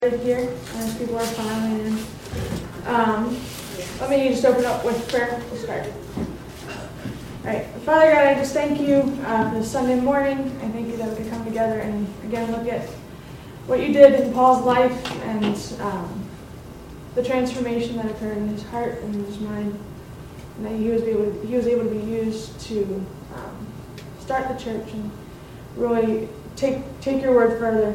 Here as people are filing in. Let me just open up with prayer. We'll start. All right. Father God, I just thank you for this Sunday morning. I thank you that we could come together and again look at what you did in Paul's life and the transformation that occurred in his heart and in his mind, and that he was able to be used to start the church and really take your word further.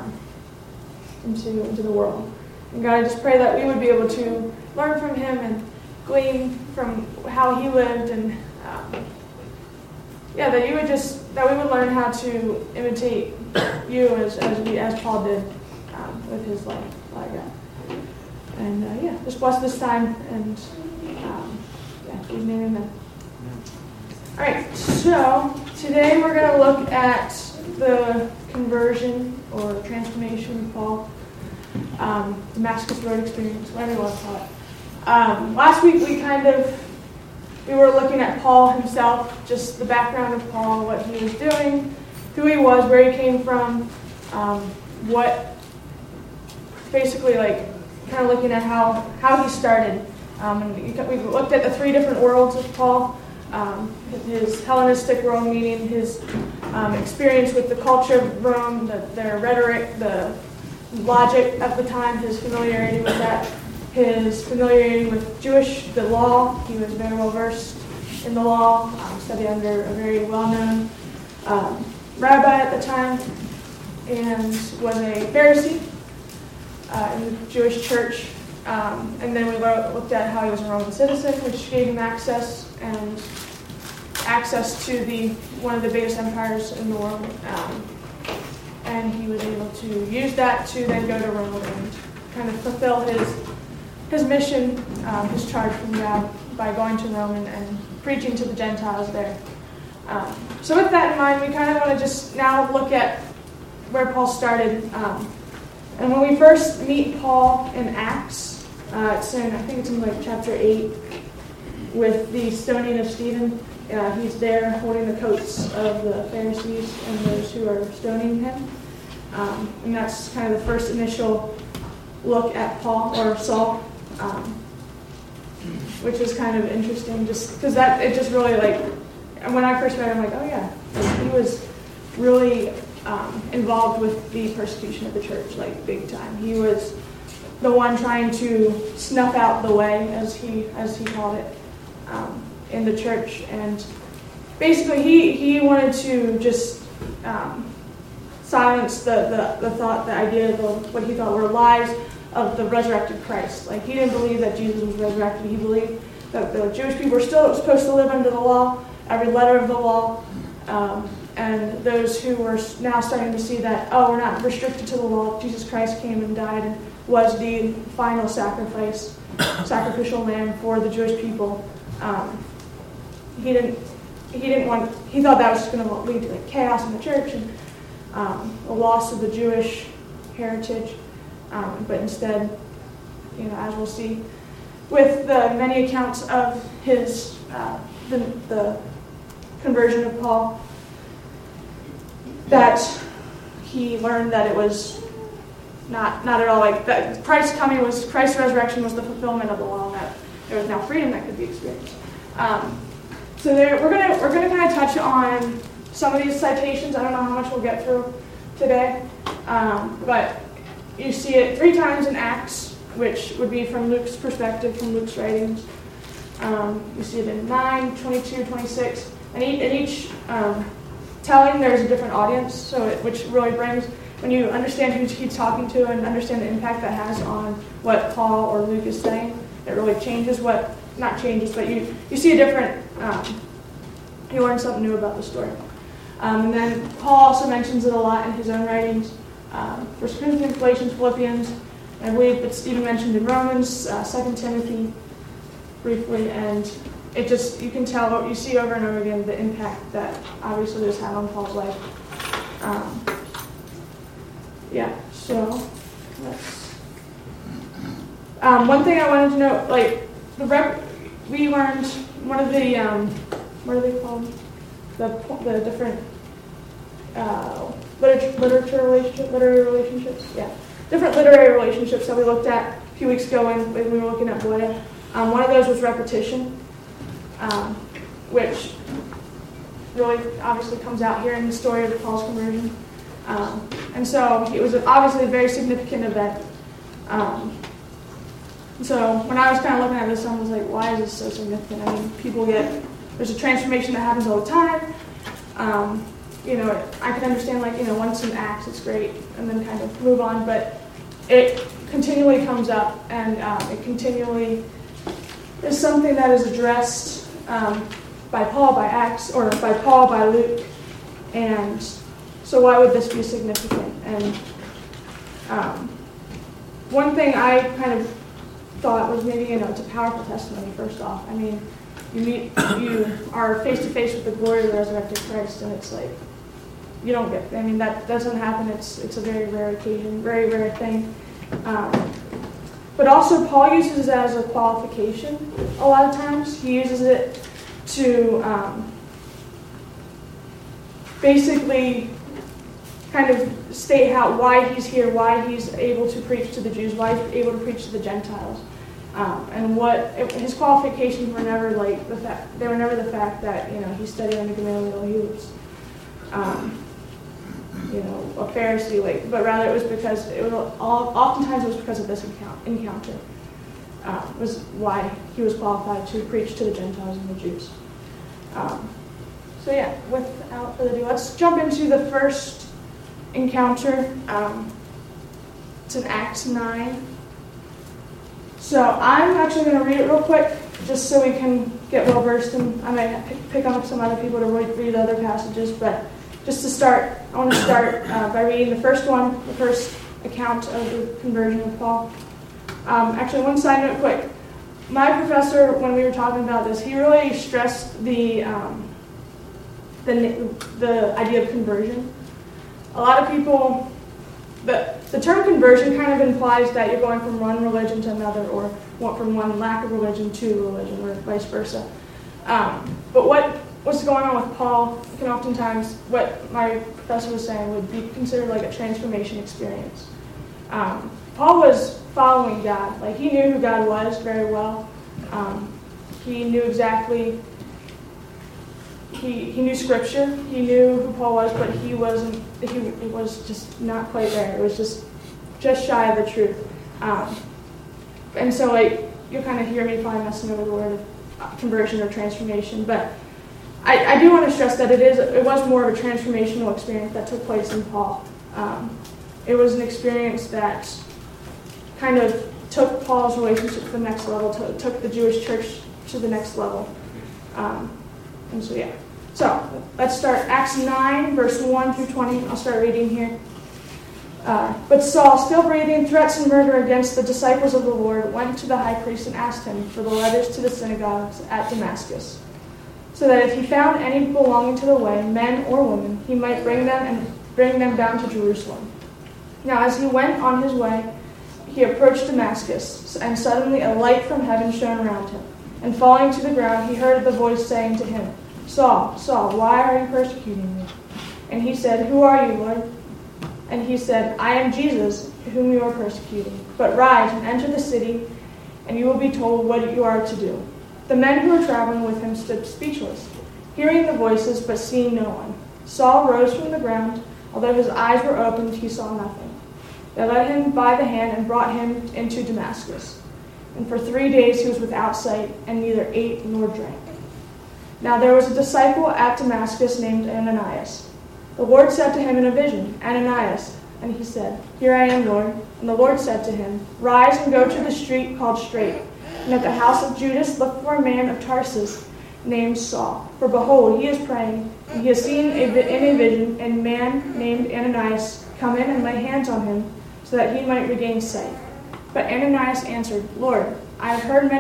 Into the world. And God, I just pray that we would be able to learn from him and glean from how he lived, and that we would learn how to imitate you as Paul did with his life, Father God. And just bless this time, and in your name, amen. All right, so today we're going to look at the conversion or transformation of Paul, Damascus Road experience, whatever you want to call it. Last week we were looking at Paul himself, just the background of Paul, what he was doing, who he was, where he came from, kind of looking at how he started. And we looked at the three different worlds of Paul. His Hellenistic world, meaning his experience with the culture of Rome, their rhetoric, the logic at the time, his familiarity with that, his familiarity with the law. He was very well versed in the law, studied under a very well-known rabbi at the time, and was a Pharisee in the Jewish church. And then we looked at how he was a Roman citizen, which gave him access to one of the biggest empires in the world. And he was able to use that to then go to Rome and kind of fulfill his mission, his charge from God, by going to Rome and preaching to the Gentiles there. So with that in mind, we kind of want to just now look at where Paul started. And when we first meet Paul in Acts, I think it's in chapter 8, with the stoning of Stephen. He's there holding the coats of the Pharisees and those who are stoning him. And that's kind of the first initial look at Paul, or Saul, which is kind of interesting, just because it just really, when I first read it, I'm like, oh yeah, he was really involved with the persecution of the church, big time. He was the one trying to snuff out the way, as he called it, in the church. And basically he wanted to just silence the thought, the idea of what he thought were lies of the resurrected Christ. He didn't believe that Jesus was resurrected. He believed that the Jewish people were still supposed to live under the law, every letter of the law, and those who were now starting to see that, we're not restricted to the law. Jesus Christ came and died and was the final sacrificial lamb for the Jewish people. He thought that was just going to lead to chaos in the church and a loss of the Jewish heritage. But instead, as we'll see, with the many accounts of his the conversion of Paul, that he learned that it was not at all that Christ's resurrection was the fulfillment of the law, and that there was now freedom that could be experienced. So we're gonna kind of touch on some of these citations. I don't know how much we'll get through today, but you see it 3 times in Acts, which would be from Luke's perspective, from Luke's writings. You see it in 9, 22, 26, and in each telling there's a different audience. Which really brings, when you understand who he's talking to and understand the impact that has on what Paul or Luke is saying, it really changes but you see a different, you learn something new about the story. And then Paul also mentions it a lot in his own writings. 1 Corinthians, Galatians, Philippians, I believe it's even mentioned in Romans, 2 Timothy, briefly, and it just, you can tell, you see over and over again the impact that obviously this had on Paul's life. So let's. One thing I wanted to note, we learned one of the what are they called? The different literary relationships. Yeah. different literary relationships that we looked at a few weeks ago when we were looking at Boya. One of those was repetition, which really obviously comes out here in the story of Paul's conversion. And so it was obviously a very significant event. So when I was kind of looking at this, I was like, why is this so significant? I mean, there's a transformation that happens all the time. I can understand, once in Acts, it's great, and then kind of move on, but it continually comes up, and it continually is something that is addressed by Paul, by Acts, or by Paul, by Luke, and so why would this be significant? And one thing I kind of thought was maybe, it's a powerful testimony, first off. I mean, you are face-to-face with the glory of the resurrected Christ, and it's like, you don't get, that doesn't happen. It's a very rare occasion, very rare thing. But also, Paul uses it as a qualification a lot of times. He uses it to basically kind of state why he's here, why he's able to preach to the Jews, why he's able to preach to the Gentiles. And his qualifications were never they were never the fact that, he studied under Gamaliel, he was, a Pharisee, but rather it was because oftentimes it was because of this encounter, was why he was qualified to preach to the Gentiles and the Jews. Without further ado, let's jump into the first encounter. It's in Acts 9. So I'm actually going to read it real quick, just so we can get well versed, and I might pick up some other people to read other passages. But just to start, I want to start by reading the first account of the conversion of Paul. Actually, one side note quick. My professor, when we were talking about this, he really stressed the idea of conversion. A lot of people, the term conversion kind of implies that you're going from one religion to another, or from one lack of religion to religion, or vice versa. But what's going on with Paul can oftentimes, what my professor was saying, would be considered like a transformation experience. Paul was following God. He knew who God was very well. He knew exactly, he knew Scripture. He knew who Paul was, but it was just not quite there. It was just shy of the truth. And so, you'll kind of hear me probably messing over the word of conversion or transformation, but I do want to stress that it was more of a transformational experience that took place in Paul. It was an experience that kind of took Paul's relationship to the next level, took the Jewish church to the next level. So let's start Acts 9, verse 1 through 20. I'll start reading here. But Saul, still breathing threats and murder against the disciples of the Lord, went to the high priest and asked him for the letters to the synagogues at Damascus, so that if he found any belonging to the way, men or women, he might bring them down to Jerusalem. Now as he went on his way, he approached Damascus, and suddenly a light from heaven shone around him. And falling to the ground, he heard the voice saying to him, Saul, Saul, why are you persecuting me? And he said, Who are you, Lord? And he said, I am Jesus, whom you are persecuting. But rise and enter the city, and you will be told what you are to do. The men who were traveling with him stood speechless, hearing the voices but seeing no one. Saul rose from the ground. Although his eyes were opened, he saw nothing. They led him by the hand and brought him into Damascus. And for 3 days he was without sight, and neither ate nor drank. Now there was a disciple at Damascus named Ananias. The Lord said to him in a vision, Ananias. And he said, Here I am, Lord. And the Lord said to him, Rise and go to the street called Straight, and at the house of Judas look for a man of Tarsus named Saul. For behold, he is praying, and he has seen in a vision a man named Ananias come in and lay hands on him, so that he might regain sight. But Ananias answered, Lord, I have heard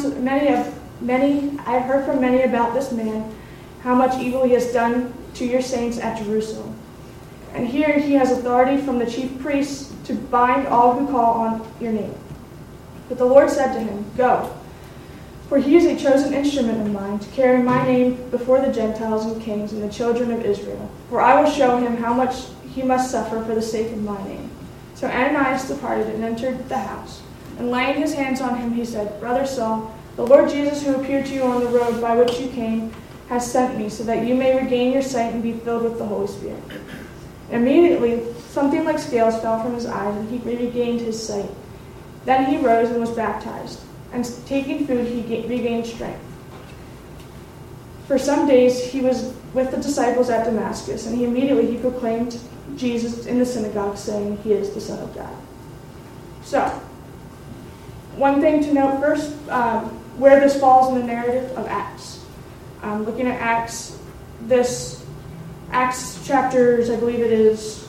from many about this man, how much evil he has done to your saints at Jerusalem. And here he has authority from the chief priests to bind all who call on your name. But the Lord said to him, Go, for he is a chosen instrument of mine to carry my name before the Gentiles and kings and the children of Israel. For I will show him how much he must suffer for the sake of my name. So Ananias departed and entered the house. And laying his hands on him, he said, Brother Saul, the Lord Jesus, who appeared to you on the road by which you came, has sent me, so that you may regain your sight and be filled with the Holy Spirit. Immediately, something like scales fell from his eyes, and he regained his sight. Then he rose and was baptized, and taking food, he regained strength. For some days he was with the disciples at Damascus, and immediately he proclaimed Jesus in the synagogue, saying, He is the Son of God. So, one thing to note first, where this falls in the narrative of Acts. Looking at Acts, Acts chapters, I believe it is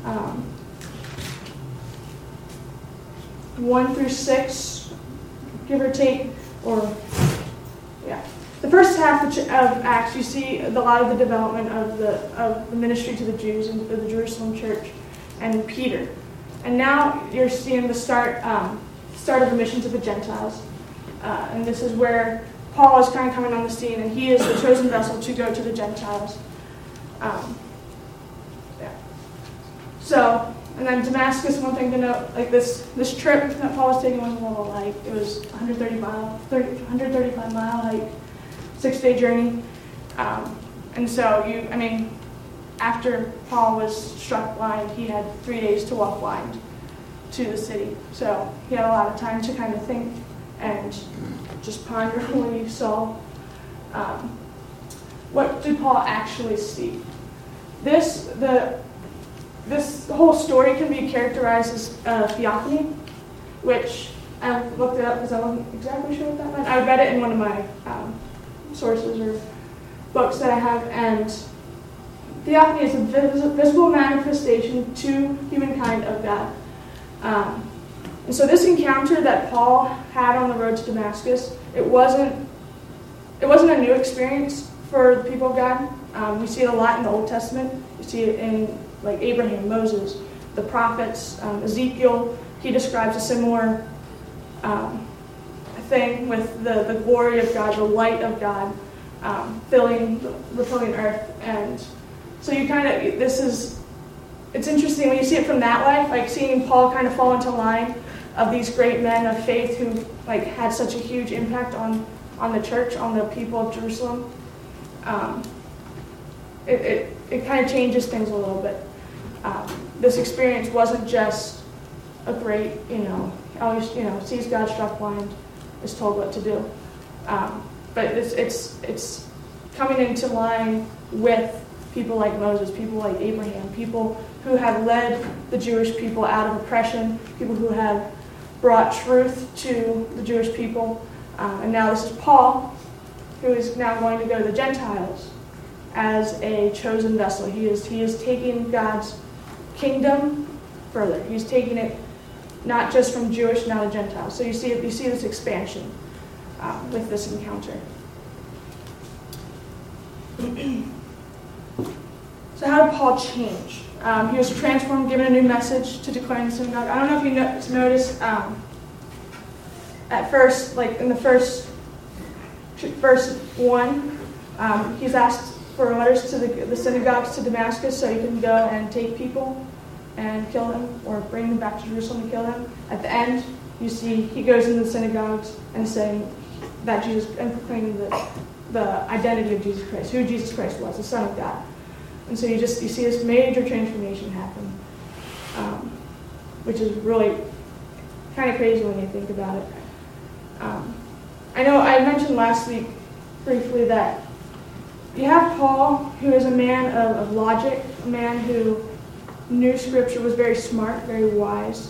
1 through 6, give or take, the first half of Acts, you see a lot of the development of the ministry to the Jews and the Jerusalem church and Peter. And now you're seeing the start of the mission to the Gentiles. And this is where Paul is kind of coming on the scene, and he is the chosen vessel to go to the Gentiles. So, and then Damascus, one thing to note, like this trip that Paul was taking was a little light. It was 135 mile hike, 6-day journey. And so after Paul was struck blind, he had 3 days to walk blind to the city. So he had a lot of time to kind of think and just ponder what he saw. What did Paul actually see? This whole story can be characterized as theophany, which I looked it up because I wasn't exactly sure what that meant. I read it in one of my sources or books that I have, and theophany is a visible manifestation to humankind of God. And so this encounter that Paul had on the road to Damascus, it wasn't a new experience for the people of God. We see it a lot in the Old Testament. You see it in like Abraham, Moses, the prophets, Ezekiel. He describes a similar thing with the glory of God, the light of God filling earth. And so you kind of, it's interesting when you see it from that life, like seeing Paul kind of fall into line of these great men of faith who like had such a huge impact on the church, on the people of Jerusalem. It kind of changes things a little bit. This experience wasn't just a great, always, sees God struck blind, is told what to do. But it's coming into line with people like Moses, people like Abraham, people who have led the Jewish people out of oppression, people who have brought truth to the Jewish people. And now this is Paul, who is now going to go to the Gentiles as a chosen vessel. He is taking God's kingdom further. He's taking it not just from Jewish, now to Gentiles. So you see this expansion with this encounter. So how did Paul change? He was transformed, given a new message to declare in the synagogue. I don't know if you noticed at first, like in the first verse 1, he's asked for letters to the synagogues to Damascus so he can go and take people and kill them or bring them back to Jerusalem to kill them. At the end, you see he goes into the synagogues and saying that Jesus, and proclaiming the identity of Jesus Christ, who Jesus Christ was, the Son of God. And so you see this major transformation happen, which is really kind of crazy when you think about it. I know I mentioned last week briefly that you have Paul, who is a man of logic, a man who knew Scripture, was very smart, very wise.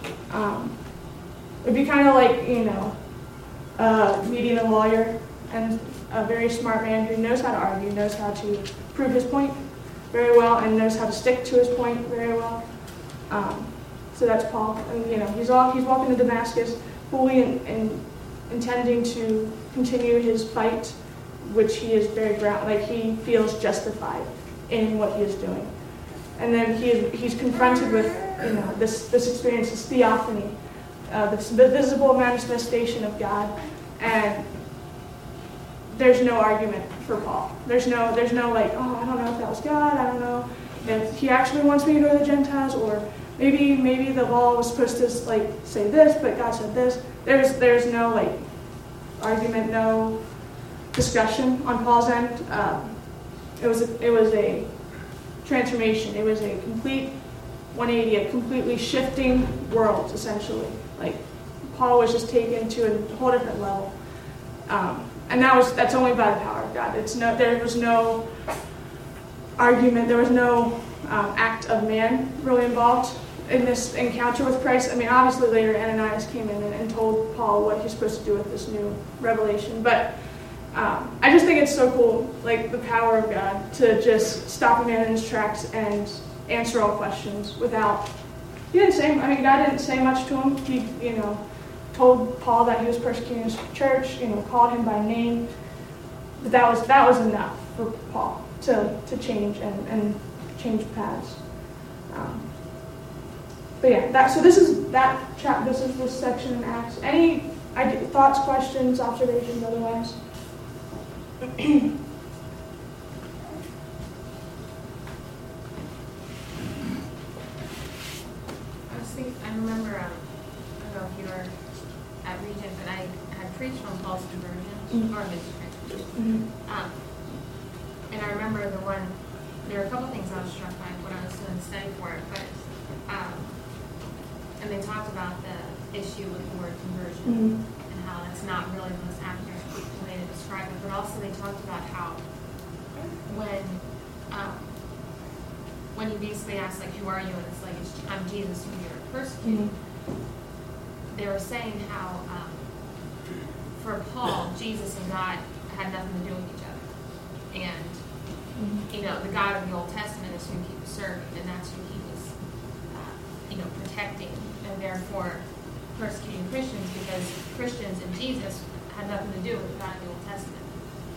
It'd be kind of like, meeting a lawyer and a very smart man who knows how to argue, knows how to prove his point very well, and knows how to stick to his point very well. So that's Paul. And, he's walking to Damascus fully intending to continue his fight, which he is he feels justified in what he is doing. And then he's confronted with this experience, this theophany, this visible manifestation of God, and there's no argument for Paul. There's no like, oh, I don't know if that was God. I don't know if he actually wants me to go to the Gentiles, or maybe the law was supposed to like say this, but God said this. There's no like argument, no discussion on Paul's end. It was a transformation. It was a complete 180, a completely shifting world, essentially. Like Paul was just taken to a whole different level, and that's only by the power of God. There was no argument. There was no act of man really involved in this encounter with Christ. I mean, obviously later Ananias came in and told Paul what he's supposed to do with this new revelation, but I just think it's so cool, like the power of God to just stop a man in his tracks and answer all questions without. God didn't say much to him. He, told Paul that he was persecuting his church. Called him by name. But that was enough for Paul to change and change paths. But yeah, so this is that chapter. This is this section in Acts. Any thoughts, questions, observations, otherwise? I remember, I don't know if you were at Regent, but I had preached on Paul's conversion, or his transformation. And I remember there were a couple things I was struck by when I was doing study for it, but, and they talked about the issue with the word conversion, and how that's not really the most accurate way to describe it, but also they talked about how when he basically asked, like, who are you? And it's like, I'm Jesus who you're persecuting. They were saying how, for Paul, Jesus and God had nothing to do with each other. And, the God of the Old Testament is who he was serving, and that's who he was, protecting, and therefore persecuting Christians, because Christians and Jesus had nothing to do with the God of the Old Testament.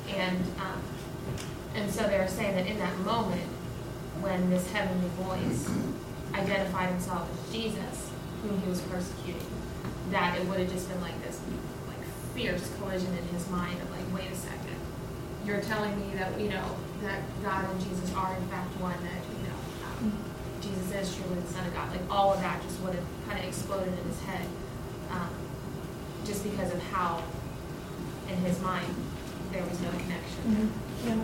And so they were saying that in that moment, when this heavenly voice identified himself as Jesus, whom he was persecuting, that it would have just been like this like fierce collision in his mind of like, wait a second, you're telling me that that God and Jesus are in fact one, that Jesus is truly the Son of God. Like all of that just would have kind of exploded in his head, just because of how in his mind there was no connection. Yeah.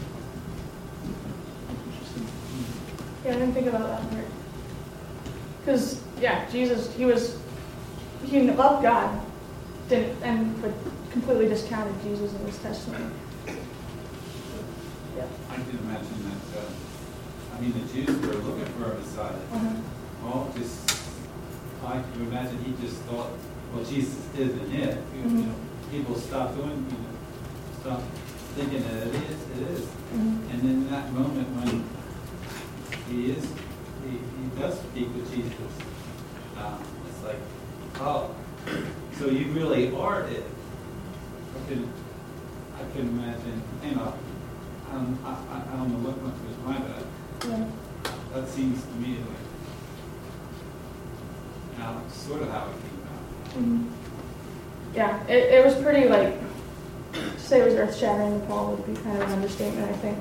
Yeah, I didn't think about that part. Because, Jesus, he loved God, but completely discounted Jesus in his testimony. Yeah. I can imagine that, the Jews were looking for a Messiah. Well, I can imagine he just thought, well, Jesus isn't it. People stop thinking that it is. And in that moment when he does speak with Jesus. It's like, oh, so you really are it. I can imagine, I don't know what went through his mind, but that seems to me like sort of how it came out. Yeah, it was pretty to say it was earth-shattering to Paul would be kind of an understatement, I think.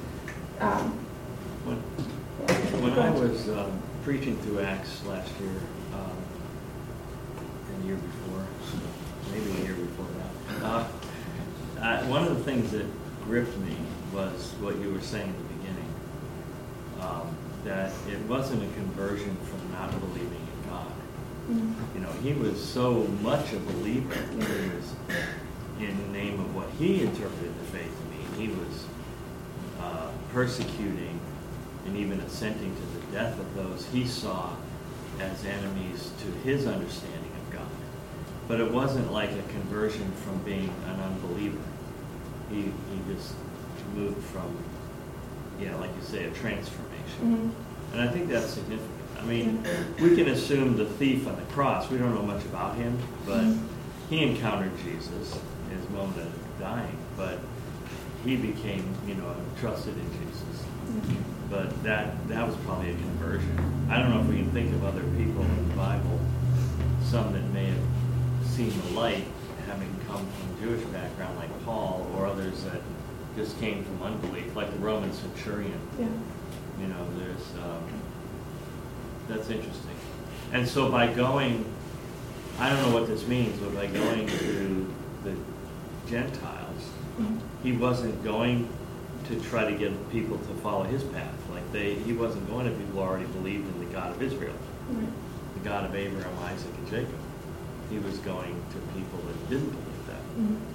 When I was preaching through Acts last year, and the year before, maybe the year before that, one of the things that gripped me was what you were saying at the beginning, that it wasn't a conversion from not believing in God. He was so much a believer. He was, in the name of what he interpreted the faith to mean, he was persecuting and even assenting to the death of those he saw as enemies to his understanding of God. But it wasn't like a conversion from being an unbeliever. He just moved from, like you say, a transformation. And I think that's significant. We can assume the thief on the cross, we don't know much about him, but he encountered Jesus in his moment of dying, but he became, trusted in Jesus. But that was probably a conversion. I don't know if we can think of other people in the Bible, some that may have seen the light, having come from Jewish background like Paul, or others that just came from unbelief, like the Roman centurion. There's That's interesting. And so by going, I don't know what this means, but by going to the Gentiles, he wasn't going to try to get people to follow his path. He wasn't going to people who already believed in the God of Israel, the God of Abraham, Isaac, and Jacob. He was going to people that didn't believe that.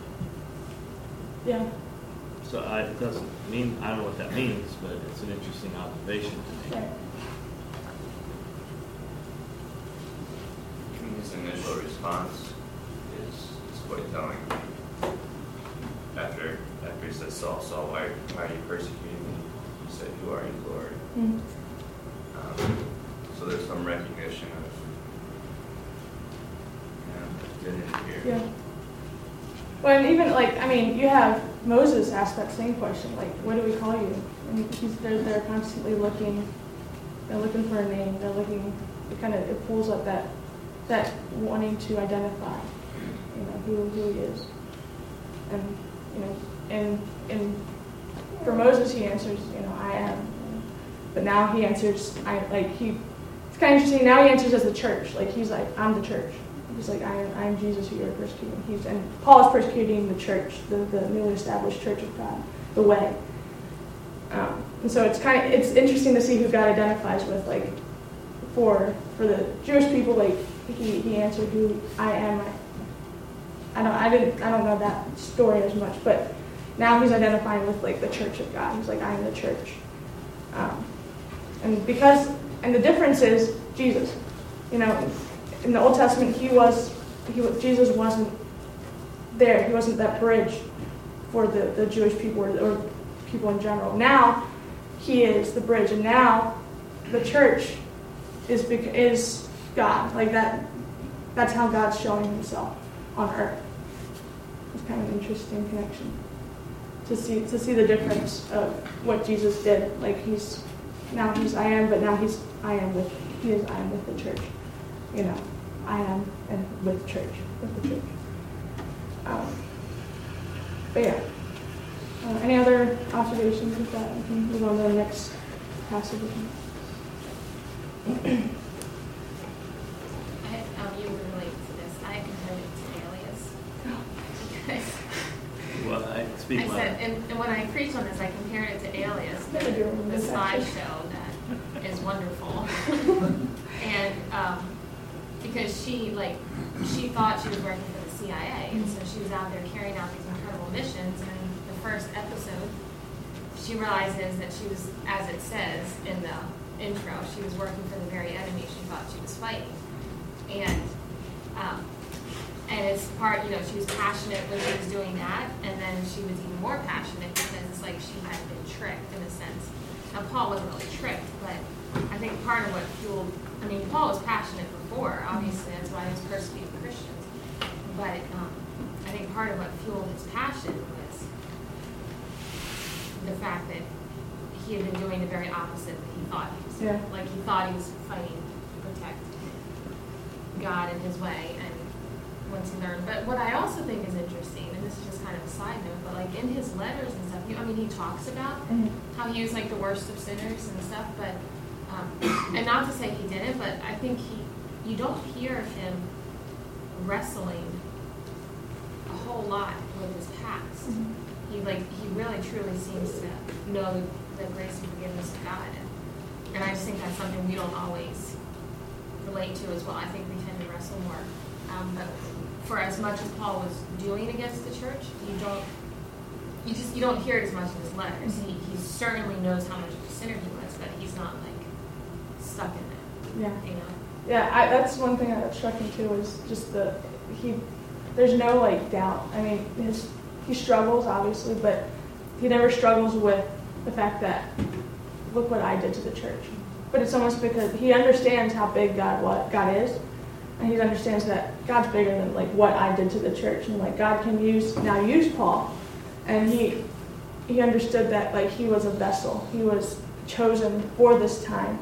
Yeah. So it doesn't mean, I don't know what that means, but it's an interesting observation to me. Right. His initial response is quite telling. After he said, Saul, Saul, why are you persecuting me? He said, who are you, Lord? So there's some recognition of identity here. Yeah. Well, and even you have Moses ask that same question, what do we call you? And they're constantly looking. They're looking for a name. They're looking. It pulls up that wanting to identify, who he is, and for Moses he answers, I am. But now he answers, it's kind of interesting. Now he answers as the church. He's like, I'm the church. He's like, I'm Jesus who you're persecuting. And Paul is persecuting the church, the newly established church of God, the way. And so it's interesting to see who God identifies with. For the Jewish people, he answered who I am. I don't know that story as much, but now he's identifying with the church of God. He's like, I am the church. And the difference is Jesus. In the Old Testament, Jesus wasn't there. He wasn't that bridge for the Jewish people or people in general. Now he is the bridge, and now the church is God. That's how God's showing himself on earth. It's kind of an interesting connection to see the difference of what Jesus did. He's I am, but now he is I am with the church. I am and with the church. But yeah. Any other observations with that? We can move on to the next passage. You would relate to this. I compared it to Alias. Well, I speak I said, and when I preach on this, I compared it to Alias, the slideshow that is wonderful. And because she thought she was working for the CIA, and so she was out there carrying out these incredible missions. And in the first episode, she realizes that she was, as it says in the intro, she was working for the very enemy she thought she was fighting. And it's part, she was passionate when she was doing that, and then she was even more passionate because it's like she had been tricked in a sense. Now, Paul wasn't really tricked, but I think part of what fueled, Paul was passionate before, obviously, that's why he was persecuting Christians. But I think part of what fueled his passion was the fact that he had been doing the very opposite that he thought he was doing. Yeah. He thought he was fighting to protect God in his way, and once he learned. But what I also think is interesting, and this is just kind of a side note, but in his letters and stuff, he talks about how he was the worst of sinners and stuff, but and not to say he didn't, but I think you don't hear him wrestling a whole lot with his past. He really truly seems to know the grace and forgiveness of God, and I just think that's something we don't always relate to as well. I think we tend to wrestle more, but for as much as Paul was doing against the church, you don't hear it as much in his letters. He certainly knows how much of a sinner he was, but he's not stuck in it. Yeah. Yeah, that's one thing that struck me too, was just there's no doubt. He struggles obviously, but he never struggles with the fact that look what I did to the church. But it's almost because he understands how big God is, and he understands that God's bigger than what I did to the church, and God can use Paul, and he understood that he was a vessel. He was chosen for this time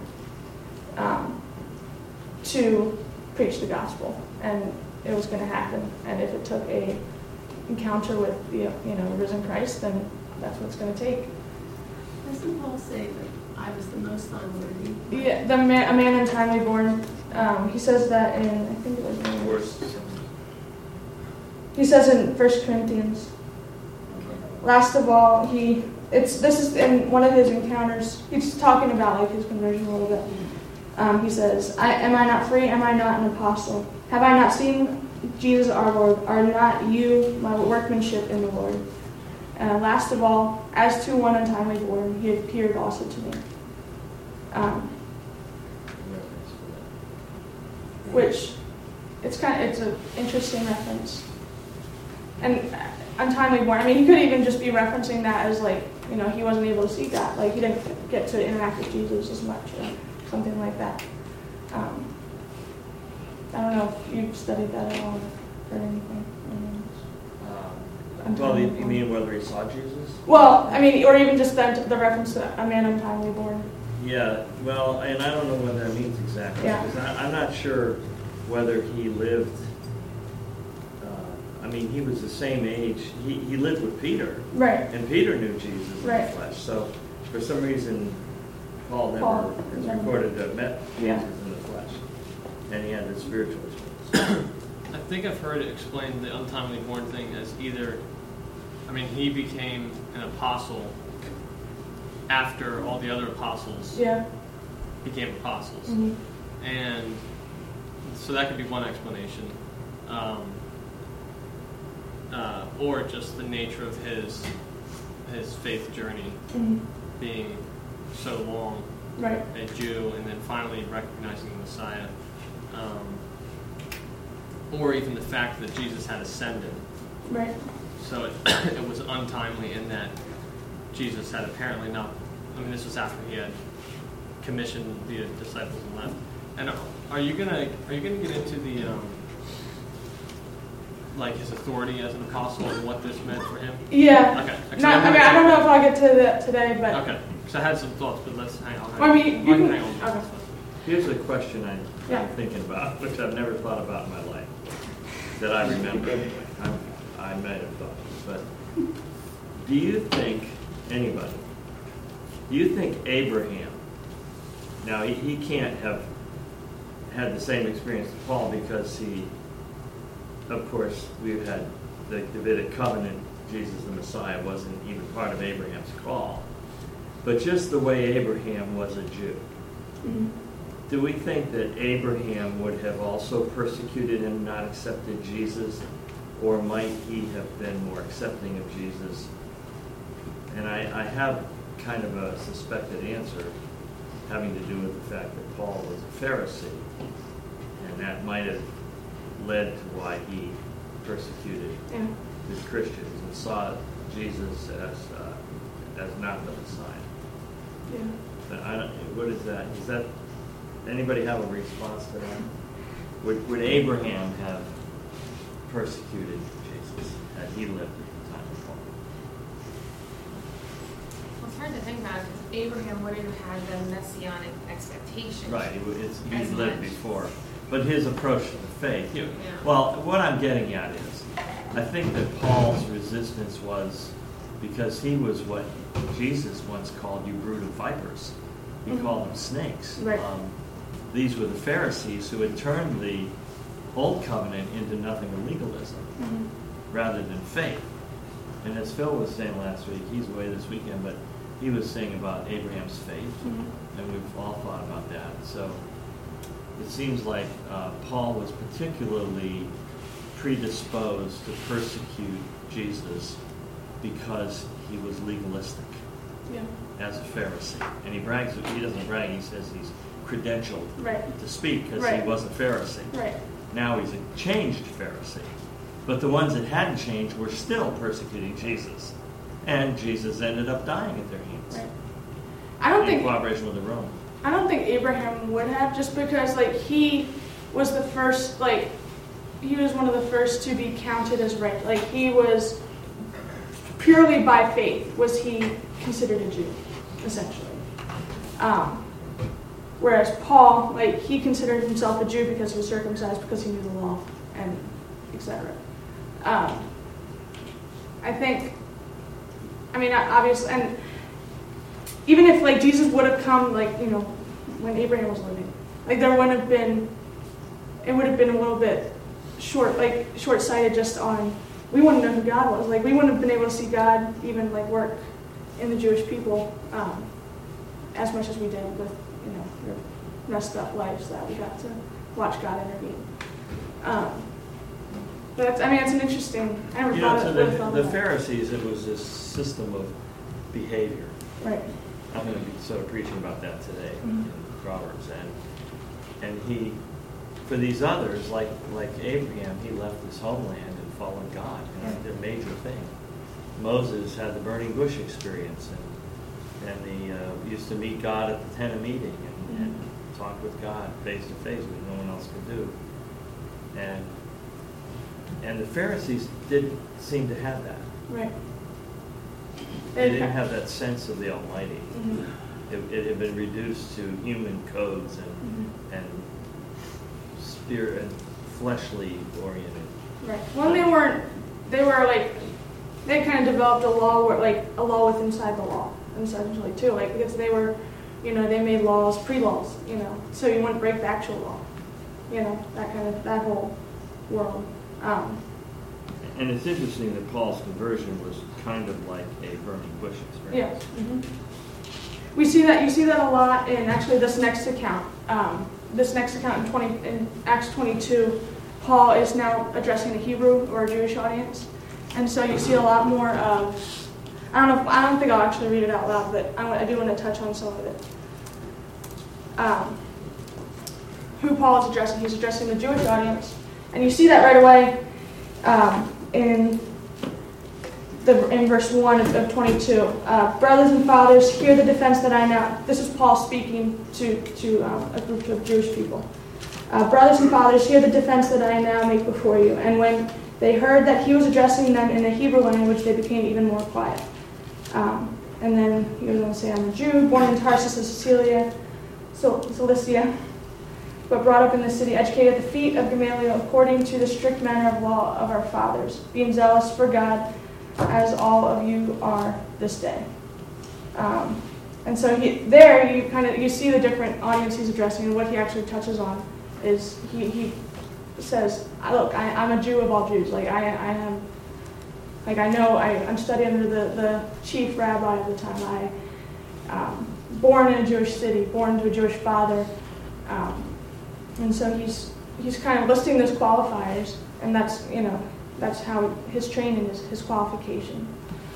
to preach the gospel, and it was going to happen. And if it took a encounter with the risen Christ, then that's what it's going to take. Doesn't Paul say that I was the most unworthy. Yeah, a man untimely born. He says that in, I think it was in, Worse. he says in 1 Corinthians. Last of all, this is in one of his encounters. He's talking about like his conversion a little bit. He says, am I not free? Am I not an apostle? Have I not seen Jesus our Lord? Are not you my workmanship in the Lord? Last of all, as to one untimely born, he appeared also to me. Which it's an interesting reference. And untimely born, I mean, he could even just be referencing that as like, he wasn't able to see God. Like he didn't get to interact with Jesus as much or something like that. I don't know if you've studied that at all or heard anything. Well, you mean whether he saw Jesus? Well, I mean, or even just the reference to a man untimely born. Yeah, well, and I don't know what that means exactly. Yeah. Because I'm not sure whether he lived, he was the same age. He lived with Peter. Right. And Peter knew Jesus in Right. the flesh. So for some reason, Paul is never recorded to have met Yeah. Jesus in the flesh. And he had the spiritual experience. I think I've heard it explained, the untimely born thing, as either, he became an apostle after all the other apostles Yeah. became apostles. Mm-hmm. And so that could be one explanation. Or just the nature of his faith journey Mm-hmm. being so long, Right. a Jew, and then finally recognizing the Messiah. Or even the fact that Jesus had ascended. Right. So it was untimely in that Jesus had apparently not, this was after he had commissioned the disciples and left. And are you gonna get into the his authority as an apostle and what this meant for him? Yeah. Okay. I don't know if I'll get to that today, but Okay. So I had some thoughts, but let's hang on. You can. Hang on. Okay. Here's a question I'm Yeah. thinking about, which I've never thought about in my life, that I remember anyway. I might have thought, but do you think Abraham, now he can't have had the same experience as Paul because of course, we've had the Davidic covenant, Jesus the Messiah wasn't even part of Abraham's call, but just the way Abraham was a Jew. Mm-hmm. Do we think that Abraham would have also persecuted and not accepted Jesus, or might he have been more accepting of Jesus? And I have kind of a suspected answer having to do with the fact that Paul was a Pharisee, and that might have led to why he persecuted his Christians and saw Jesus as not the Messiah. Yeah. But what is that? Is that anybody have a response to that? Would Abraham have persecuted Jesus had he lived at the time of Paul? Well, it's hard to think about it because Abraham wouldn't have had the messianic expectation. Right, he'd As lived much. before. But his approach to the faith. Yeah. Well, what I'm getting at is, I think that Paul's resistance was because he was what Jesus once called you brood of vipers. He Mm-hmm. called them snakes. Right. These were the Pharisees who had turned the old covenant into nothing but legalism Mm-hmm. rather than faith. And as Phil was saying last week, he's away this weekend, but he was saying about Abraham's faith, Mm-hmm. and we've all thought about that. So it seems like Paul was particularly predisposed to persecute Jesus because he was legalistic Yeah. as a Pharisee. And he doesn't brag, he says he's credentialed Right. to speak because Right. he was a Pharisee. Right. Now he's a changed Pharisee. But the ones that hadn't changed were still persecuting Jesus. And Jesus ended up dying at their hands. Right. I don't In think cooperation with the Romans. I don't think Abraham would have, just because he was the first, he was one of the first to be counted as right. He was purely by faith was he considered a Jew, essentially. Whereas Paul, he considered himself a Jew because he was circumcised, because he knew the law, and etc. I think, obviously, and even if like Jesus would have come like, you know, when Abraham was living, like there wouldn't have been, it would have been a little bit short-sighted just on, we wouldn't know who God was. Like we wouldn't have been able to see God even like work in the Jewish people as much as we did with, you know, your messed up lives that we got to watch God intervene. But it's an interesting. I never thought of it. The Pharisees, it was this system of behavior. Right. I'm going to be sort of preaching about that today in Proverbs, and he, for these others, like Abraham, he left his homeland and followed God. You know, their major thing. Moses had the burning bush experience, and he used to meet God at the tent of meeting and talk with God face to face, which no one else could do. And the Pharisees didn't seem to have that. Right. They didn't have that sense of the Almighty. It had been reduced to human codes and spirit and fleshly oriented. Right. Well, they kind of developed a law with inside the law, essentially too. Like because they were, you know, they made laws, pre-laws, you know, so you wouldn't break the actual law. You know, that whole world. And it's interesting that Paul's conversion was kind of like a burning bush experience. Yeah. You see that a lot in actually this next account. In Acts 22, Paul is now addressing a Hebrew or a Jewish audience, and so you see a lot more of. I don't think I'll actually read it out loud, but I do want to touch on some of it. Who Paul is addressing? He's addressing the Jewish audience, and you see that right away in verse 1 of 22. Brothers and fathers, hear the defense that I now... This is Paul speaking to a group of Jewish people. Brothers and fathers, hear the defense that I now make before you. And when they heard that he was addressing them in the Hebrew language, they became even more quiet. And then he was going to say, I'm a Jew, born in Tarsus of Cilicia, but brought up in the city, educated at the feet of Gamaliel according to the strict manner of law of our fathers, being zealous for God, as all of you are this day. And so you see the different audience he's addressing, and what he actually touches on is he says, look, I'm a Jew of all Jews. Like I'm studying under the chief rabbi of the time. Born in a Jewish city, born to a Jewish father. And so he's kind of listing those qualifiers, and that's how his training is, his qualification.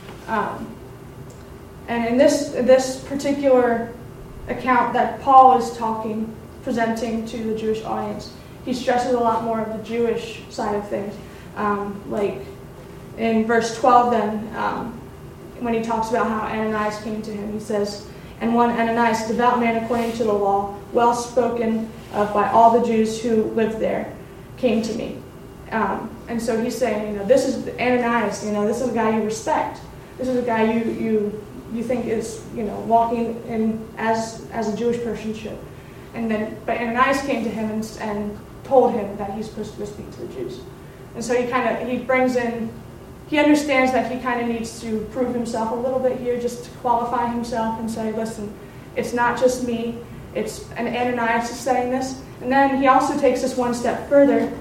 And in this particular account that Paul is presenting to the Jewish audience, he stresses a lot more of the Jewish side of things. Like in verse 12 then, when he talks about how Ananias came to him, he says, and one Ananias, devout man according to the law, well spoken of by all the Jews who lived there, came to me. And so he's saying, this is Ananias, this is a guy you respect. This is a guy you think is, walking in as a Jewish person should. But Ananias came to him and told him that he's supposed to go speak to the Jews. And so he understands that he kind of needs to prove himself a little bit here, just to qualify himself and say, listen, it's not just me, it's an Ananias is saying this. And then he also takes this one step further.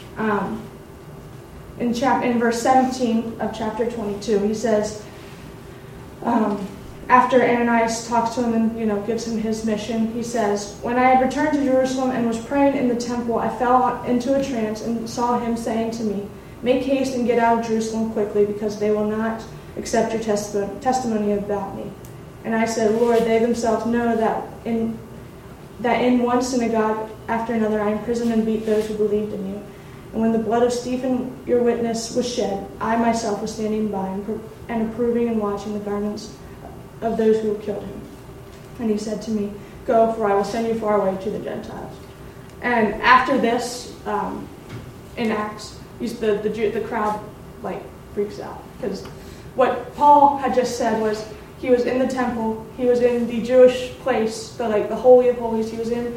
In verse 17 of chapter 22, he says, after Ananias talks to him and gives him his mission, he says, when I had returned to Jerusalem and was praying in the temple, I fell into a trance and saw him saying to me, make haste and get out of Jerusalem quickly, because they will not accept your testimony about me. And I said, Lord, they themselves know that in one synagogue after another I imprisoned and beat those who believed in you. And when the blood of Stephen, your witness, was shed, I myself was standing by and approving and watching the garments of those who killed him. And he said to me, go, for I will send you far away to the Gentiles. And after this, in Acts, the crowd freaks out, because what Paul had just said was he was in the temple, he was in the Jewish place, the Holy of Holies, he was in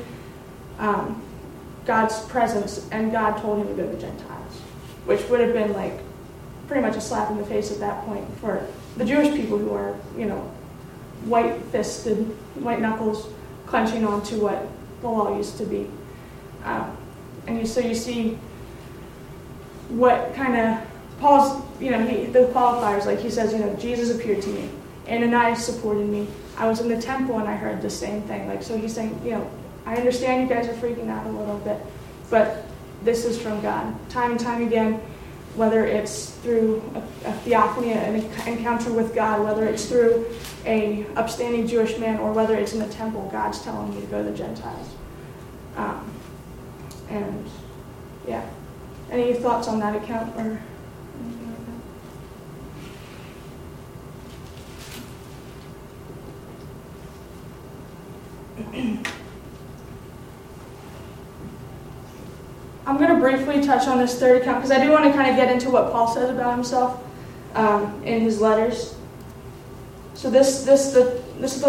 God's presence, and God told him to go to the Gentiles, which would have been pretty much a slap in the face at that point for the Jewish people who are white-fisted, white knuckles, clenching onto what the law used to be. So you see what kind of Paul's, the qualifiers, like he says, Jesus appeared to me, Ananias supported me. I was in the temple and I heard the same thing. Like, so he's saying, I understand you guys are freaking out a little bit, but this is from God. Time and time again, whether it's through a theophany, an encounter with God, whether it's through a upstanding Jewish man, or whether it's in the temple, God's telling you to go to the Gentiles. And yeah, any thoughts on that account or anything like that? I'm going to briefly touch on this third account because I do want to kind of get into what Paul says about himself in his letters. So this is the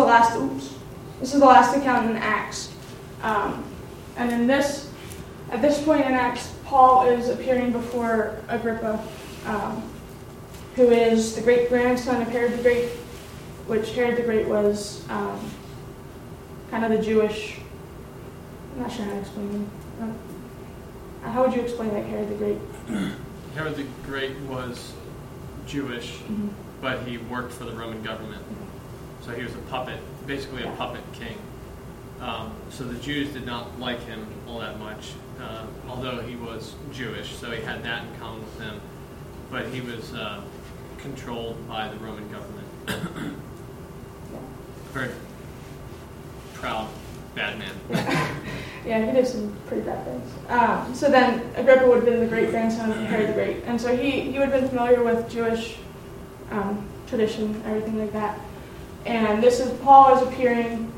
last account in Acts, and in at this point in Acts, Paul is appearing before Agrippa, who is the great grandson of Herod the Great, which Herod the Great was kind of the Jewish. I'm not sure how to explain him. How would you explain like Herod the Great? Herod the Great was Jewish, but he worked for the Roman government. So he was a puppet, basically a puppet king. So the Jews did not like him all that much, although he was Jewish, so he had that in common with them. But he was controlled by the Roman government. Very proud, bad man. Yeah, he did some pretty bad things. So then Agrippa would have been the great grandson of Herod the Great. And so he would have been familiar with Jewish tradition, everything like that. And Paul is appearing,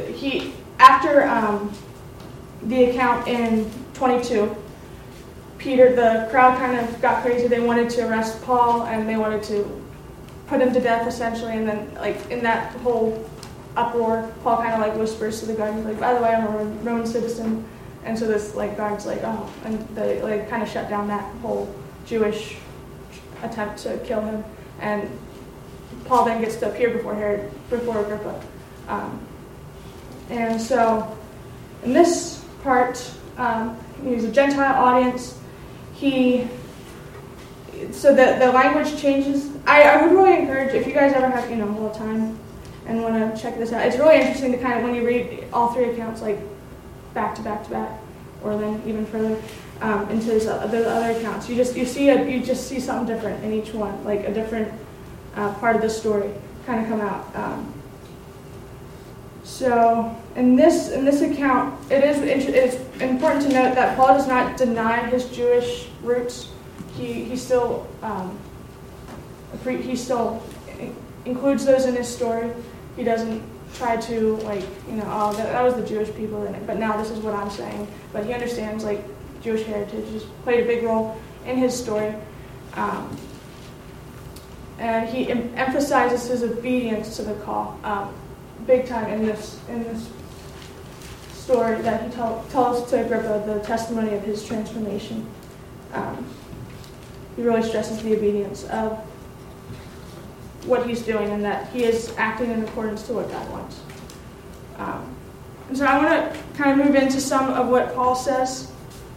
after the account in 22, the crowd kind of got crazy. They wanted to arrest Paul and they wanted to put him to death essentially. And then like in that whole uproar, Paul kind of like whispers to the guard, he's like, by the way, I'm a Roman citizen. And so this like guard's like, oh, and they like kind of shut down that whole Jewish attempt to kill him. And Paul then gets to appear before Agrippa. And so in this part, he's a Gentile audience. So the language changes. I would really encourage, if you guys ever have, a little time and want to check this out, it's really interesting to kind of, when you read all three accounts, like back to back to back, or then even further into the other accounts, you just see something different in each one, like a different part of the story kind of come out. So in this account, it's important to note that Paul does not deny his Jewish roots. He still includes those in his story. He doesn't try to that was the Jewish people in it, but now this is what I'm saying. But he understands Jewish heritage has played a big role in his story, and he emphasizes his obedience to the call big time in this story that he tells to Agrippa, the testimony of his transformation. He really stresses the obedience of what he's doing and that he is acting in accordance to what God wants. And so I want to kind of move into some of what Paul says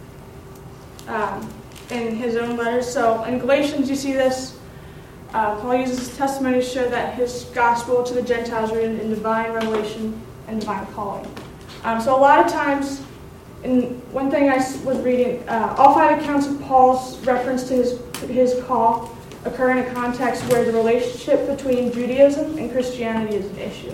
in his own letters. So in Galatians, you see this. Paul uses his testimony to show that his gospel to the Gentiles rooted in divine revelation and divine calling. So a lot of times, one thing I was reading, all five accounts of Paul's reference to his call occur in a context where the relationship between Judaism and Christianity is an issue.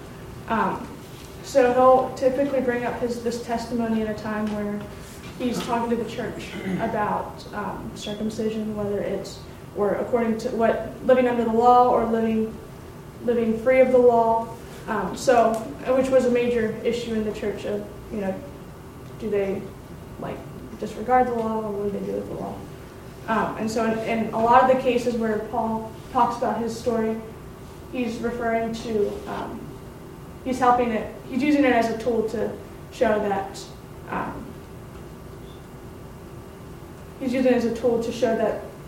So he'll typically bring up this testimony at a time where he's talking to the church about circumcision, whether it's or according to what living under the law or living free of the law. Which was a major issue in the church of do they disregard the law or what do they do with the law? And so in a lot of the cases where Paul talks about his story, he's referring to, he's using it as a tool to show that,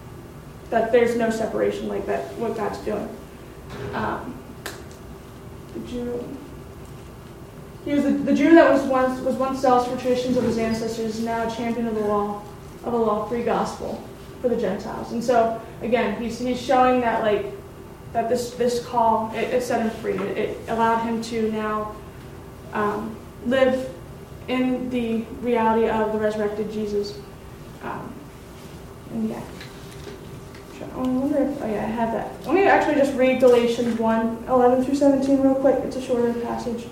that there's no separation, like that, what God's doing. the Jew that was once zealous for traditions of his ancestors, is now a champion of the law-free gospel for the Gentiles. And so again, he's showing that that this call it set him free. It allowed him to now live in the reality of the resurrected Jesus. And yeah. I wonder if, I have that. Let me actually just read Galatians 1:11-17 real quick. It's a shorter passage.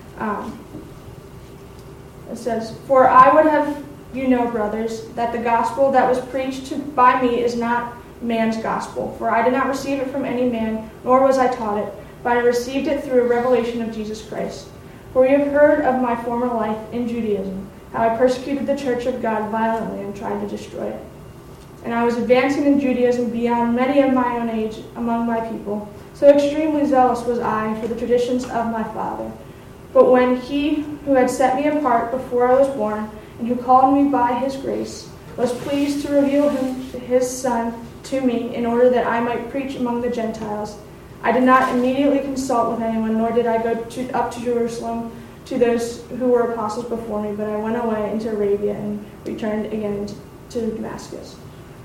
It says, "For I would have you know, brothers, that the gospel that was preached by me is not man's gospel. For I did not receive it from any man, nor was I taught it, but I received it through a revelation of Jesus Christ. For you have heard of my former life in Judaism, how I persecuted the church of God violently and tried to destroy it. And I was advancing in Judaism beyond many of my own age among my people. So extremely zealous was I for the traditions of my father. But when he who had set me apart before I was born, and who called me by his grace, was pleased to reveal his Son to me in order that I might preach among the Gentiles, I did not immediately consult with anyone, nor did I go up to Jerusalem to those who were apostles before me, but I went away into Arabia and returned again to Damascus."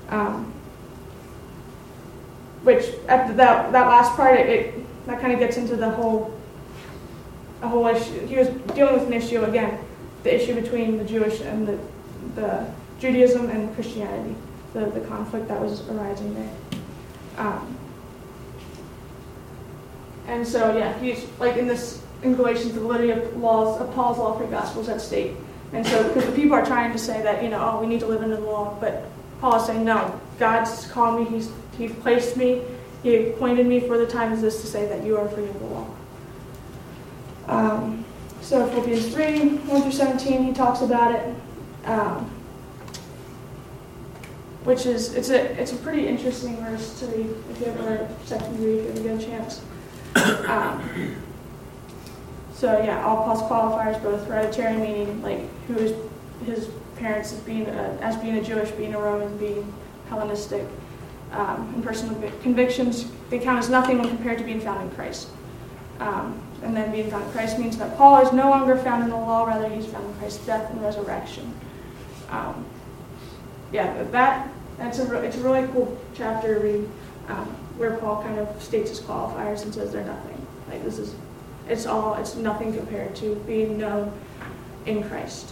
Which, at that last part, that kind of gets into the whole issue. He was dealing with an issue, again, the issue between the Jewish and the Judaism and Christianity, the conflict that was arising there. And so, yeah, he's like in Galatians, the validity of Paul's law-free gospel is at stake. And so, because the people are trying to say that, we need to live under the law, but Paul is saying, no, God's called me, He placed me, He appointed me for the time as this to say that you are free of the law. So Philippians 3:1-17, he talks about it, which is it's a pretty interesting verse to read if you ever second read if you ever get a chance. So yeah, all Paul's qualifiers, both hereditary, meaning like who is his parents as being a Jewish, being a Roman, being Hellenistic, and personal convictions, they count as nothing when compared to being found in Christ. And then being found in Christ means that Paul is no longer found in the law, rather he's found in Christ's death and resurrection. It's a really cool chapter to read, where Paul kind of states his qualifiers and says they're nothing. Like it's nothing compared to being known in Christ.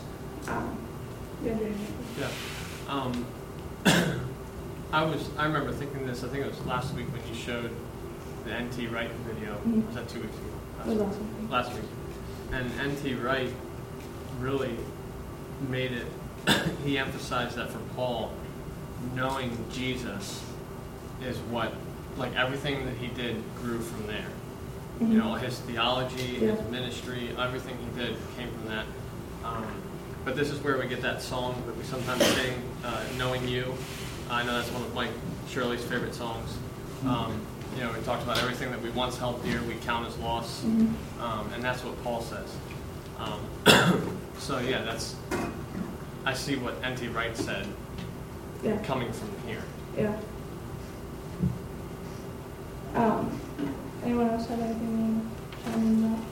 I remember thinking this. I think it was last week when you showed the N.T. Wright video. Mm-hmm. Was that 2 weeks ago? Awesome. Last week. And N.T. Wright really made it. He emphasized that for Paul, knowing Jesus is what, like everything that he did grew from there. Mm-hmm. His theology, his ministry, everything he did came from that. But this is where we get that song that we sometimes sing, "Knowing You." I know that's one of Mike Shirley's favorite songs. We talked about everything that we once held dear, we count as loss, and that's what Paul says. So yeah, I see what N.T. Wright said coming from here. Yeah. Anyone else have anything to chime in about?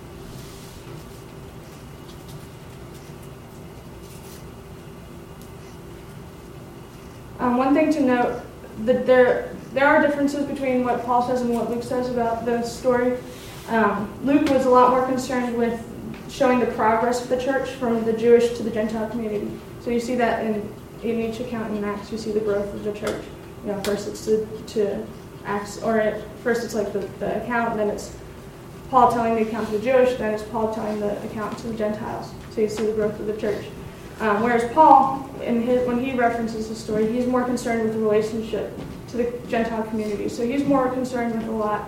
One thing to note, that there are differences between what Paul says and what Luke says about the story. Luke was a lot more concerned with showing the progress of the church from the Jewish to the Gentile community. So you see that in each account in Acts, you see the growth of the church. First it's to Acts, or first it's like the account, and then it's Paul telling the account to the Jewish, then it's Paul telling the account to the Gentiles. So you see the growth of the church. Whereas Paul, when he references his story, he's more concerned with the relationship to the Gentile community. So he's more concerned with a lot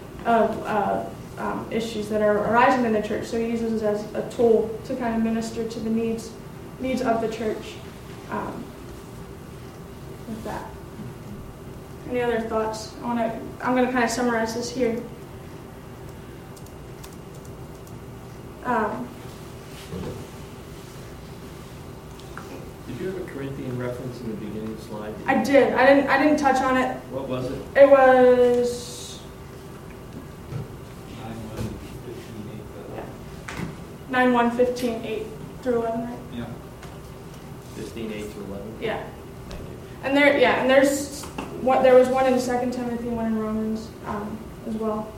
of issues that are arising in the church. So he uses it as a tool to kind of minister to the needs of the church. With that, any other thoughts? I'm going to kind of summarize this here. Did you have a Corinthian reference in the beginning of the slide? I did. I didn't touch on it. What was it? It was 9:1:15, 8 through 11, right? Yeah. 15:8 to 11. Yeah. Thank you. And there was one in 2 Timothy, one in Romans as well.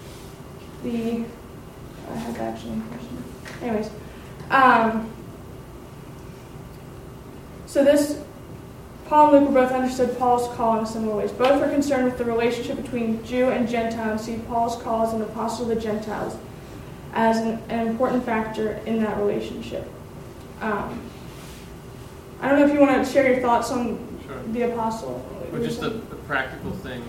I had that actually in question. Anyways, so this, Paul and Luke both understood Paul's call in similar ways. Both were concerned with the relationship between Jew and Gentile and see Paul's call as an apostle of the Gentiles as an important factor in that relationship. I don't know if you want to share your thoughts on Sure. the apostle. Or just a practical thing,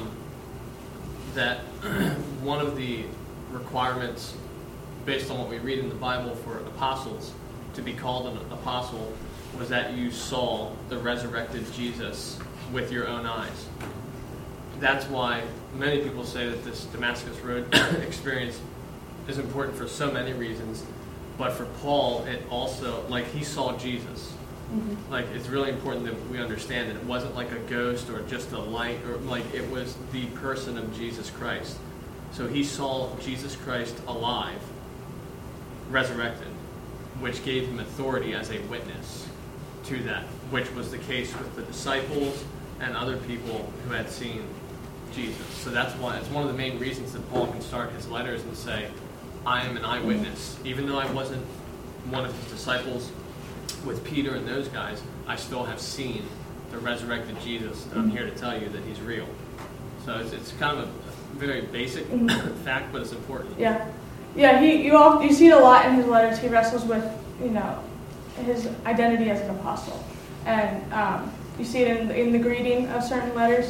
that one of the requirements based on what we read in the Bible for apostles to be called an apostle was that you saw the resurrected Jesus with your own eyes. That's why many people say that this Damascus Road experience is important for so many reasons, but for Paul, it also, like, he saw Jesus. Mm-hmm. Like, it's really important that we understand that it wasn't like a ghost or just a light, or like it was the person of Jesus Christ. So he saw Jesus Christ alive, resurrected, which gave him authority as a witness to that, which was the case with the disciples and other people who had seen Jesus. So that's why it's one of the main reasons that Paul can start his letters and say, I am an eyewitness. Even though I wasn't one of his disciples with Peter and those guys, I still have seen the resurrected Jesus, and I'm here to tell you that he's real. So it's kind of a very basic fact, but it's important. Yeah. Yeah, you see it a lot in his letters. He wrestles with, his identity as an apostle. And you see it in the greeting of certain letters.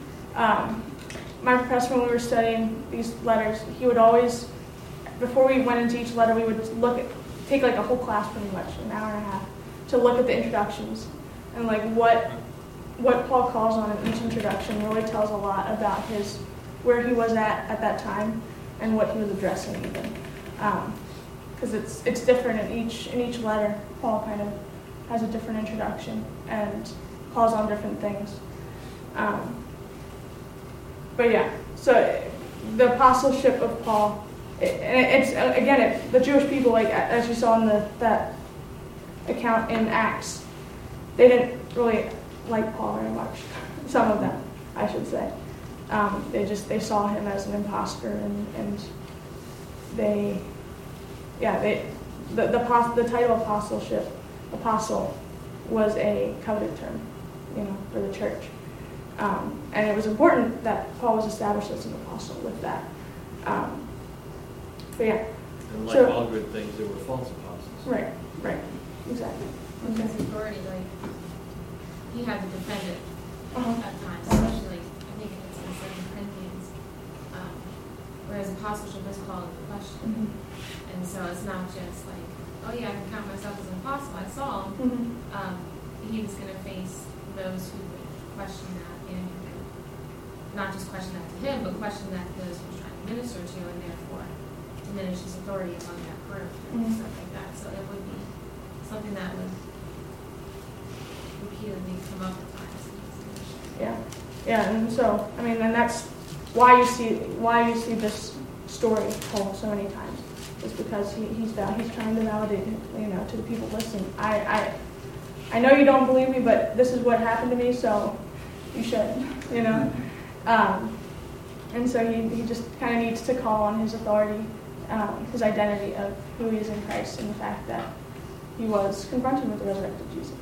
My professor, when we were studying these letters, he would always, before we went into each letter, we would take like a whole class pretty much, an hour and a half, to look at the introductions. And like what Paul calls on in each introduction really tells a lot about where he was at that time and what he was addressing even. Because it's different in each letter. Paul kind of has a different introduction and calls on different things. But yeah, so the apostleship of Paul, the Jewish people, like as you saw in that account in Acts, they didn't really like Paul very much. Some of them, I should say. They saw him as an imposter, and the title apostle was a coveted term, for the church. And it was important that Paul was established as an apostle with that. But yeah. And like all good things, there were false apostles. Right, exactly. With his authority, like, he had to defend it Uh-huh. at times, especially, I think it's in 2 Corinthians, whereas apostleship is called into question. Mm-hmm. And so it's not just like, oh yeah, I can count myself as an apostle, I saw him. Mm-hmm. He was going to face those who would question that, and who would not just question that to him, but question that to those he was trying to minister to, and therefore diminish his authority among that group and Mhm. stuff like that. So it would be something that would repeatedly come up at times in his ministry. Yeah, and so and that's why you see this story told so many times, is because he's trying to validate it, to the people listening. I know you don't believe me, but this is what happened to me, so you should, And so he just kind of needs to call on his authority, his identity of who he is in Christ, and the fact that he was confronted with the resurrected Jesus.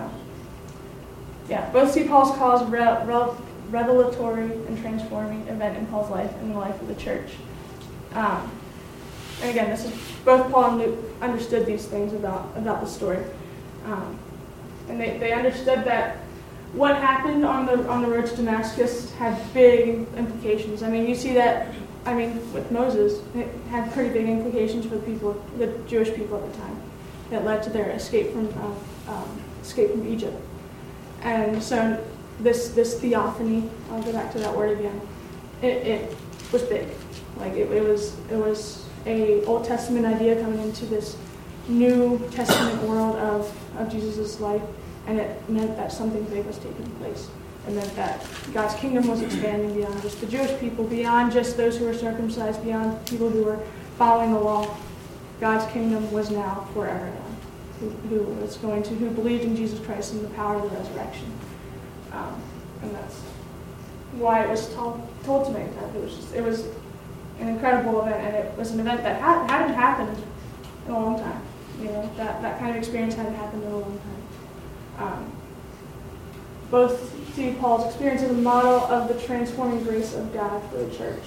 Both see Paul's call as a revelatory and transforming event in Paul's life and the life of the church. And again, this is both Paul and Luke understood these things about the story, and they understood that what happened on the road to Damascus had big implications. You see that. With Moses, it had pretty big implications for the Jewish people at the time. That led to their escape from Egypt. And so this theophany, I'll go back to that word again, it was big. Like it was a Old Testament idea coming into this New Testament world of Jesus' life, and it meant that something big was taking place. It meant that God's kingdom was expanding beyond just the Jewish people, beyond just those who were circumcised, beyond people who were following the law. God's kingdom was now for everyone who believed in Jesus Christ and the power of the resurrection. And that's why it was told to me. It was an incredible event, and it was an event that hadn't happened in a long time. That kind of experience hadn't happened in a long time. Both see Paul's experience as a model of the transforming grace of God for the church.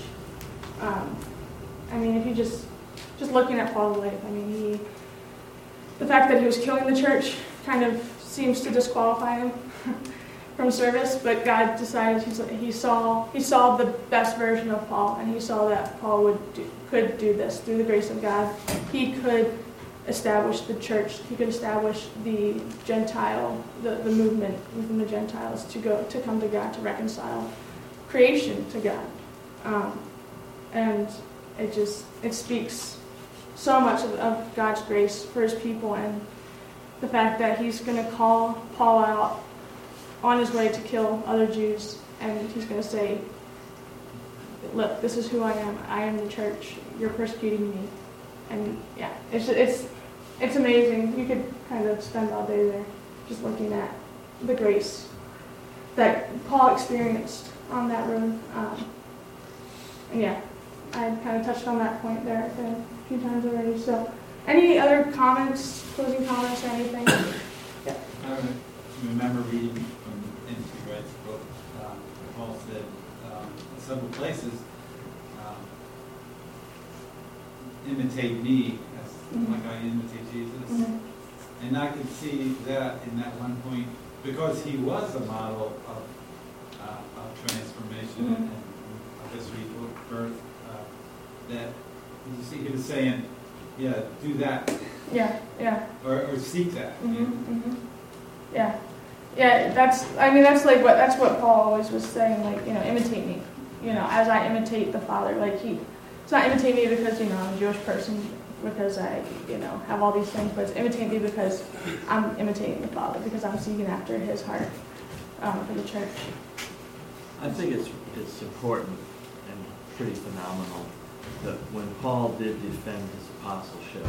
If you just looking at Paul's life, the fact that he was killing the church kind of seems to disqualify him from service, but God decided he saw the best version of Paul, and he saw that Paul could do this through the grace of God. He could establish the church. He could establish the Gentile, the movement within the Gentiles to come to God, to reconcile creation to God. And it speaks so much of God's grace for his people, and the fact that he's going to call Paul out on his way to kill other Jews, and he's going to say, look, this is who I am. I am the church. You're persecuting me. And yeah, it's amazing. You could kind of spend all day there just looking at the grace that Paul experienced on that road. And yeah, I kind of touched on that point there a few times already. So, any other comments, closing comments or anything? Yeah. I remember reading from N.T. Wright's book. Paul said in several places, imitate me as like I imitate Jesus. Mm-hmm. And I could see that in that one point, because he was a model of transformation Mm-hmm. and I guess rebirth. That you see, he was saying, yeah, do that. Yeah. Or seek that. Mm-hmm. Mm-hmm. Yeah. That's what Paul always was saying. Imitate me. As I imitate the Father. It's not imitate me because I'm a Jewish person, because I have all these things, but it's imitate me because I'm imitating the Father, because I'm seeking after His heart for the church. I think it's important and pretty phenomenal that when Paul did defend his apostleship,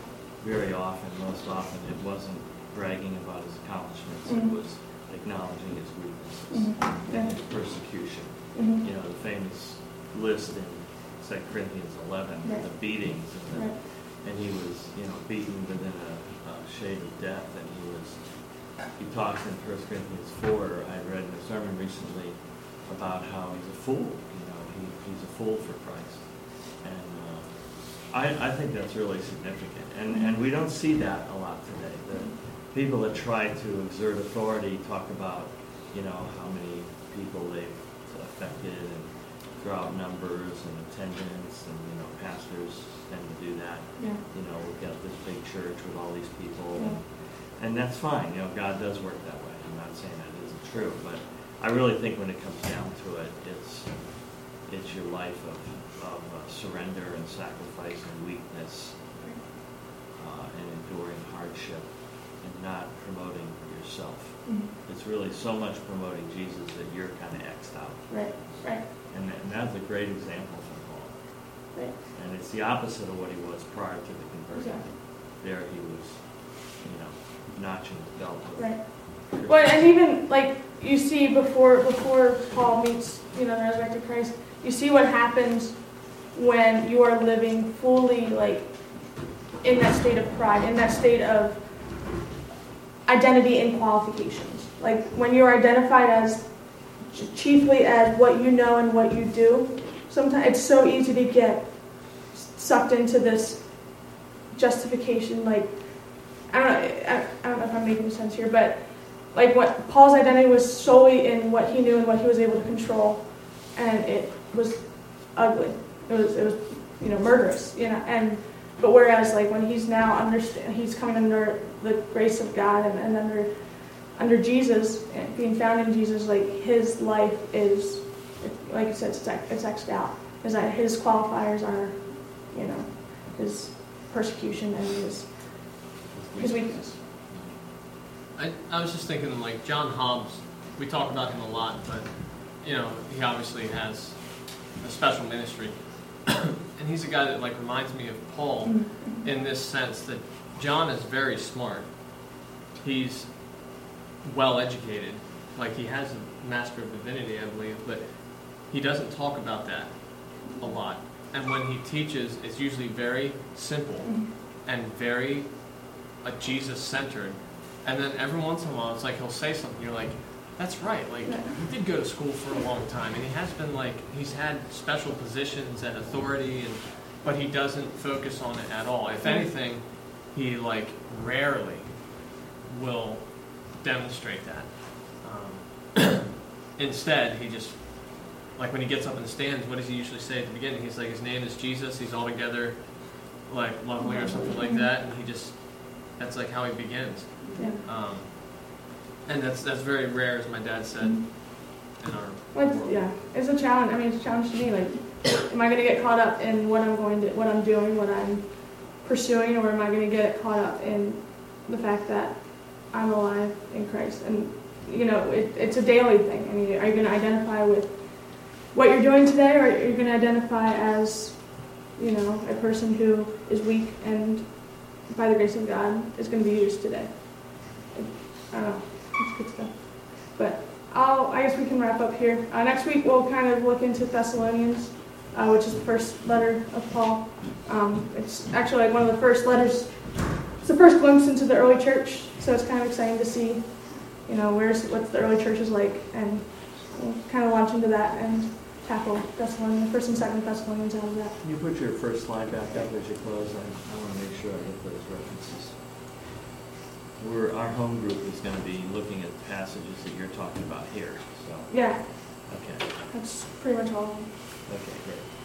most often, it wasn't bragging about his accomplishments, Mm-hmm. it was acknowledging his weaknesses Mm-hmm. and his persecution. Mm-hmm. The famous list in 2 Corinthians 11, Right. the beatings, Right. and he was, beaten within a shade of death, and he talks in 1 Corinthians 4, I read in a sermon recently about how he's a fool, he's a fool for Christ. And I think that's really significant. And we don't see that a lot today. The people that try to exert authority talk about, how many people they've affected and throw out numbers and attendance, and, pastors tend to do that. Yeah. We've got this big church with all these people. Yeah. And that's fine. God does work that way. I'm not saying that isn't true, but I really think when it comes down to it, it's your life of surrender and sacrifice and weakness and enduring hardship and not promoting yourself. Mm-hmm. It's really so much promoting Jesus that you're kind of X'd out. Right. And that's a great example from Paul. Right. And it's the opposite of what he was prior to the conversion. Exactly. There he was, notching his belt. Right. Well, and even you see before Paul meets the resurrected Christ, you see what happens when you are living fully in that state of pride, in that state of identity and qualifications. When you're identified as chiefly as what you know and what you do, sometimes it's so easy to get sucked into this justification. I don't know if I'm making sense here, but what Paul's identity was solely in what he knew and what he was able to control, and it was ugly. It was murderous, but whereas when he's now he's coming under the grace of God and under Jesus, being found in Jesus, his life is, like you said, it's X'd out. Is that his qualifiers are, his persecution and his weakness. I was just thinking, John Hobbs, we talk about him a lot, but, he obviously has a special ministry. and he's a guy that like reminds me of Paul in this sense that John is very smart. He's well educated, like he has a Master of Divinity, I believe, but he doesn't talk about that a lot. And when he teaches, it's usually very simple and very Jesus-centered. And then every once in a while, it's like he'll say something, you're like, that's right, like, he did go to school for a long time, and he has been like, he's had special positions and authority, but he doesn't focus on it at all. If anything, he like rarely will demonstrate that. Instead, he just, like when he gets up in the stands, what does he usually say at the beginning? He's like, his name is Jesus, he's altogether like lovely or something like that, and he just, that's like how he begins. Yeah. And that's very rare, as my dad said, in our Well, yeah, it's a challenge. I mean, it's a challenge to me. Like, am I going to get caught up in what I'm doing, what I'm pursuing, or am I going to get caught up in the fact that I'm alive in Christ? And you know, it's a daily thing. I mean, are you going to identify with what you're doing today, or are you going to identify as, you know, a person who is weak and, by the grace of God, is going to be used today? I don't know. It's good stuff. But I guess we can wrap up here. Next week we'll kind of look into Thessalonians, which is the first letter of Paul. It's actually like one of the first letters. It's the first glimpse into the early church, so it's kind of exciting to see, you know, what the early church is like, and we'll kind of launch into that and tackle Thessalonians, 1st and 2nd Thessalonians out of that. Can you put your first slide back up as you close? I want to make sure I get those references. Our home group is going to be looking at the passages that you're talking about here. So Yeah, okay, that's pretty much all of them. okay, great.